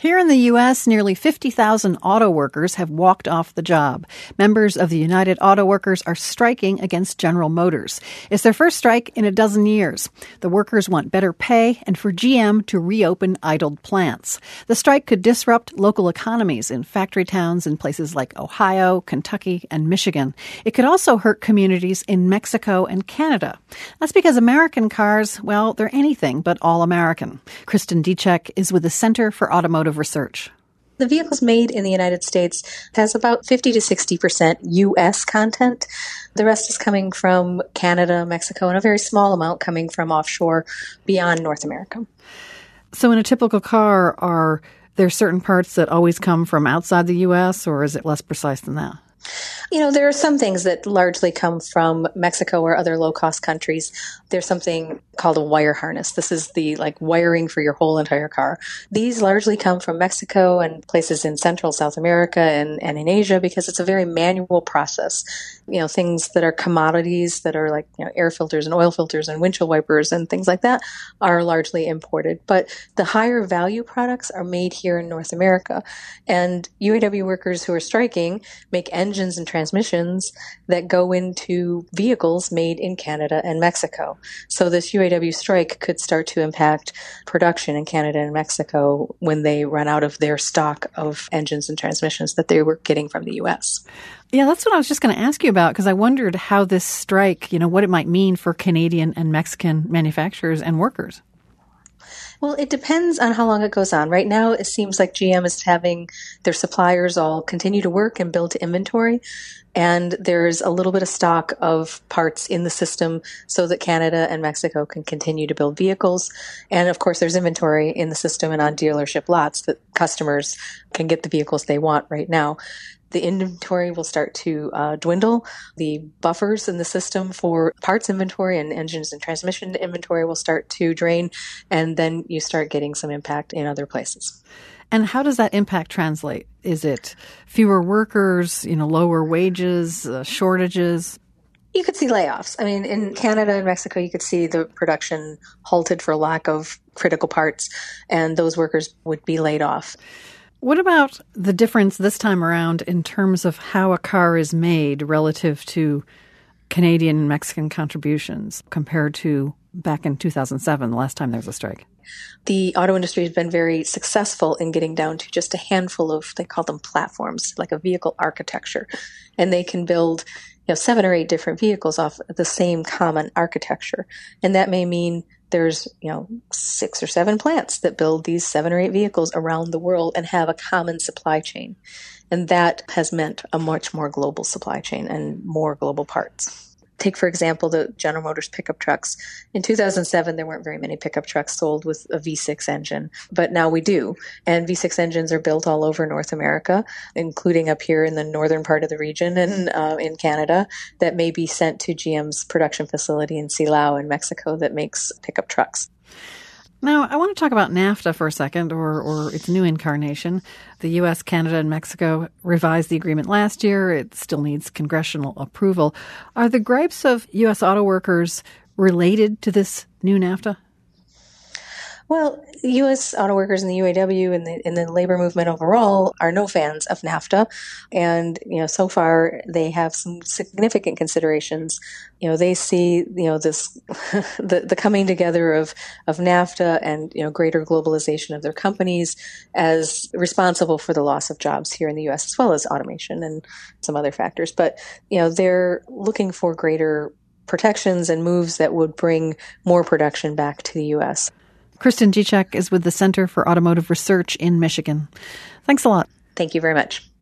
Here in the U.S., nearly 50,000 auto workers have walked off the job. Members of the United Auto Workers are striking against General Motors. It's their first strike in a dozen years. The workers want better pay and for GM to reopen idled plants. The strike could disrupt local economies in factory towns in places like Ohio, Kentucky, and Michigan. It could also hurt communities in Mexico and Canada. That's because American cars, well, they're anything but all American. Kristen Dichek is with the Center for Automotive Research. The vehicles made in the United States has about 50 to 60% U.S. content. The rest is coming from Canada, Mexico, and a very small amount coming from offshore beyond North America. So in a typical car, are there certain parts that always come from outside the U.S., or is it less precise than that? There are some things that largely come from Mexico or other low-cost countries. There's something called a wire harness. This is the wiring for your whole entire car. These largely come from Mexico and places in Central South America and in Asia because it's a very manual process. Things that are commodities that are air filters and oil filters and windshield wipers and things like that are largely imported. But the higher value products are made here in North America. And UAW workers who are striking make engines and transmissions that go into vehicles made in Canada and Mexico. So this UAW strike could start to impact production in Canada and Mexico when they run out of their stock of engines and transmissions that they were getting from the U.S. Yeah, that's what I was just going to ask you about, because I wondered how this strike, what it might mean for Canadian and Mexican manufacturers and workers. Well, it depends on how long it goes on. Right now, it seems like GM is having their suppliers all continue to work and build to inventory. And there's a little bit of stock of parts in the system so that Canada and Mexico can continue to build vehicles. And of course, there's inventory in the system and on dealership lots that customers can get the vehicles they want right now. The inventory will start to dwindle. The buffers in the system for parts inventory and engines and transmission inventory will start to drain, and then you start getting some impact in other places. And how does that impact translate? Is it fewer workers, lower wages, shortages? You could see layoffs. In Canada and Mexico, you could see the production halted for lack of critical parts, and those workers would be laid off. What about the difference this time around in terms of how a car is made relative to Canadian and Mexican contributions compared to back in 2007, the last time there was a strike? The auto industry has been very successful in getting down to just a handful of, they call them platforms, like a vehicle architecture. And they can build 7 or 8 different vehicles off the same common architecture. And that may mean there's 6 or 7 plants that build these 7 or 8 vehicles around the world and have a common supply chain. And that has meant a much more global supply chain and more global parts. Take, for example, the General Motors pickup trucks. In 2007, there weren't very many pickup trucks sold with a V6 engine, but now we do. And V6 engines are built all over North America, including up here in the northern part of the region and in Canada, that may be sent to GM's production facility in Silao in Mexico that makes pickup trucks. Now, I want to talk about NAFTA for a second, or its new incarnation. The U.S., Canada, and Mexico revised the agreement last year. It still needs congressional approval. Are the gripes of U.S. auto workers related to this new NAFTA? Well, U.S. auto workers and the UAW and the labor movement overall are no fans of NAFTA. And, so far they have some significant considerations. They see, this, the coming together of NAFTA and, greater globalization of their companies as responsible for the loss of jobs here in the U.S., as well as automation and some other factors. But, they're looking for greater protections and moves that would bring more production back to the U.S. Kristen Dichek is with the Center for Automotive Research in Michigan. Thanks a lot. Thank you very much.